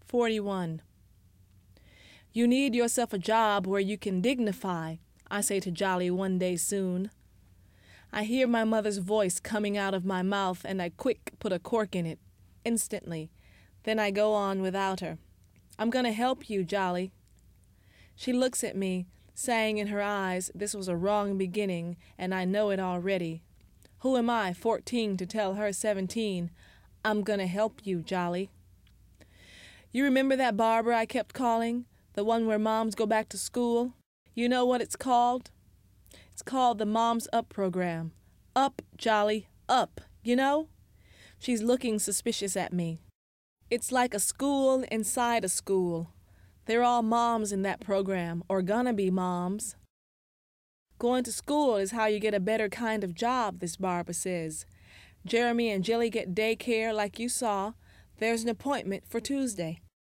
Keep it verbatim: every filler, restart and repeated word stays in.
forty-one. You need yourself a job where you can dignify, I say to Jolly one day soon. I hear my mother's voice coming out of my mouth, and I quick put a cork in it, instantly. Then I go on without her. I'm going to help you, Jolly. She looks at me, saying in her eyes this was a wrong beginning, and I know it already. Who am I, fourteen, to tell her seventeen, I'm going to help you, Jolly? You remember that barber I kept calling, the one where moms go back to school? You know what it's called? It's called the Moms Up program. Up, Jolly, up, you know? She's looking suspicious at me. It's like a school inside a school. They're all moms in that program, or gonna be moms. Going to school is how you get a better kind of job, this barber says. Jeremy and Jilly get daycare like you saw. There's an appointment for Tuesday.